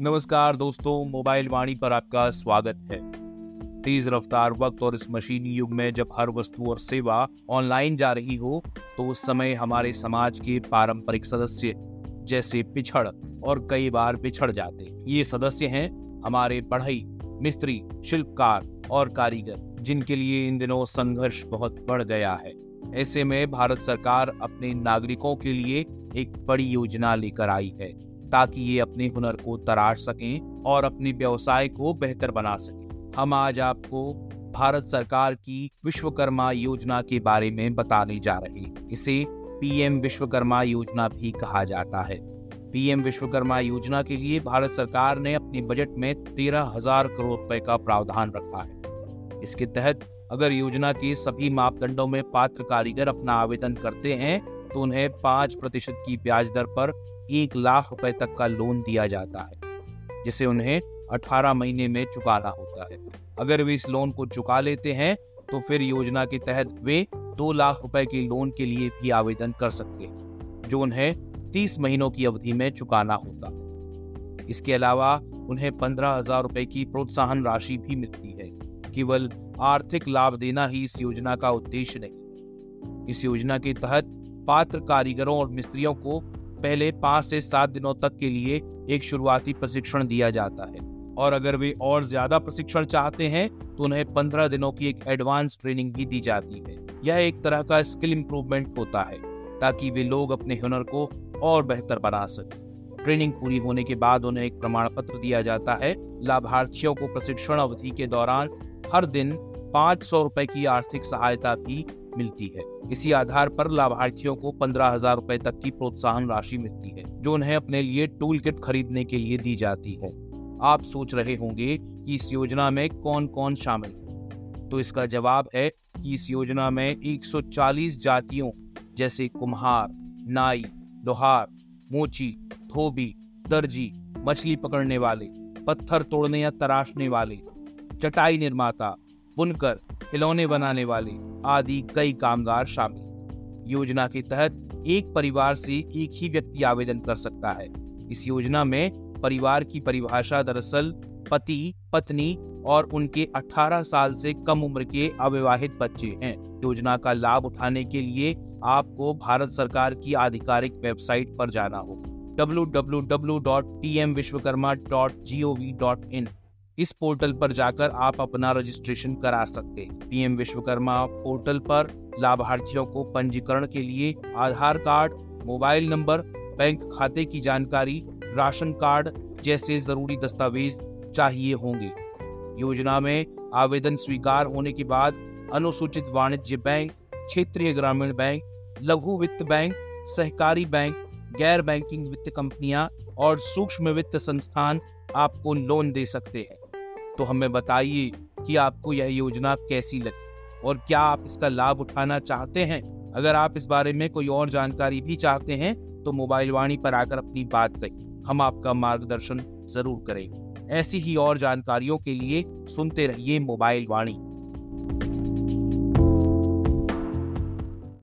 नमस्कार दोस्तों, मोबाइल वाणी पर आपका स्वागत है। तेज रफ्तार वक्त और इस मशीनी युग में जब हर वस्तु और सेवा ऑनलाइन जा रही हो, तो उस समय हमारे समाज के पारंपरिक सदस्य जैसे पिछड़ और कई बार बिछड़ जाते। ये सदस्य हैं हमारे बढ़ई, मिस्त्री, शिल्पकार और कारीगर, जिनके लिए इन दिनों संघर्ष बहुत बढ़ गया है। ऐसे में भारत सरकार अपने नागरिकों के लिए एक बड़ी योजना लेकर आई है, ताकि ये अपने हुनर को तराश सकें और अपने व्यवसाय को बेहतर बना सकें। हम आज आपको भारत सरकार की विश्वकर्मा योजना के बारे में बताने जा रहे हैं। इसे पीएम विश्वकर्मा योजना भी कहा जाता है। पीएम विश्वकर्मा योजना के लिए भारत सरकार ने अपने बजट में 13,000 करोड़ रुपए का प्रावधान रखा है। इसके तहत अगर योजना के सभी मापदंडों में पात्र कारीगर अपना आवेदन करते हैं, तो उन्हें 5% की ब्याज दर पर 1 लाख रुपए तक का लोन दिया जाता है, जिसे उन्हें 18 महीने में चुकाना होता है। अगर वे इस लोन को चुका लेते हैं, तो फिर योजना के तहत वे 2 लाख रुपए के लोन के लिए भी आवेदन कर सकते हैं, जो उन्हें 30 महीनों की अवधि में चुकाना होता है। इसके अलावा उन्हें 15,000 रुपए की प्रोत्साहन राशि भी मिलती है। केवल आर्थिक लाभ देना ही इस योजना का उद्देश्य नहीं। इस योजना के तहत पात्र कारीगरों और मिस्त्रियों को पहले 5 से 7 दिनों तक के लिए एक शुरुआती प्रशिक्षण दिया जाता है, और अगर वे और ज्यादा प्रशिक्षण चाहते हैं तो उन्हें 15 दिनों की एक एडवांस ट्रेनिंग भी दी जाती है। यह एक तरह का स्किल इंप्रूवमेंट होता है, ताकि वे लोग अपने हुनर को और बेहतर बना सकें। ट्रेनिंग पूरी होने के बाद उन्हें एक प्रमाण पत्र दिया जाता है। लाभार्थियों को प्रशिक्षण अवधि के दौरान हर दिन 500 रुपए की आर्थिक सहायता भी मिलती है। इसी आधार पर लाभार्थियों को 15,000 रुपए तक की प्रोत्साहन राशि मिलती है, जो उन्हें अपने लिए टूल किट खरीदने के लिए दी जाती है। आप सोच रहे होंगे कि इस योजना में कौन कौन शामिल है, तो इसका जवाब है कि इस योजना में 140 जातियों जैसे कुम्हार, नाई, लोहार, मोची, धोबी, दर्जी, मछली पकड़ने वाले, पत्थर तोड़ने या तराशने वाले, चटाई निर्माता, बुनकर, खिलौने बनाने वाले आदि कई कामगार शामिल। योजना के तहत एक परिवार से एक ही व्यक्ति आवेदन कर सकता है। इस योजना में परिवार की परिभाषा दरअसल पति, पत्नी और उनके 18 साल से कम उम्र के अविवाहित बच्चे हैं। योजना का लाभ उठाने के लिए आपको भारत सरकार की आधिकारिक वेबसाइट पर जाना होगा, www.pmvishwakarma.gov.in। इस पोर्टल पर जाकर आप अपना रजिस्ट्रेशन करा सकते हैं। पीएम विश्वकर्मा पोर्टल पर लाभार्थियों को पंजीकरण के लिए Aadhaar card, mobile number, bank खाते की जानकारी, राशन कार्ड जैसे जरूरी दस्तावेज चाहिए होंगे। योजना में आवेदन स्वीकार होने के बाद अनुसूचित वाणिज्य बैंक, क्षेत्रीय ग्रामीण बैंक, लघु वित्त बैंक, सहकारी बैंक, गैर बैंकिंग वित्त कंपनियां और सूक्ष्म वित्त संस्थान आपको लोन दे सकते हैं। तो हमें बताइए कि आपको यह योजना कैसी लगी और क्या आप इसका लाभ उठाना चाहते हैं। अगर आप इस बारे में कोई और जानकारी भी चाहते हैं, तो मोबाइल वाणी पर आकर अपनी बात कहिए, हम आपका मार्गदर्शन जरूर करेंगे। ऐसी ही और जानकारियों के लिए सुनते रहिए मोबाइल वाणी।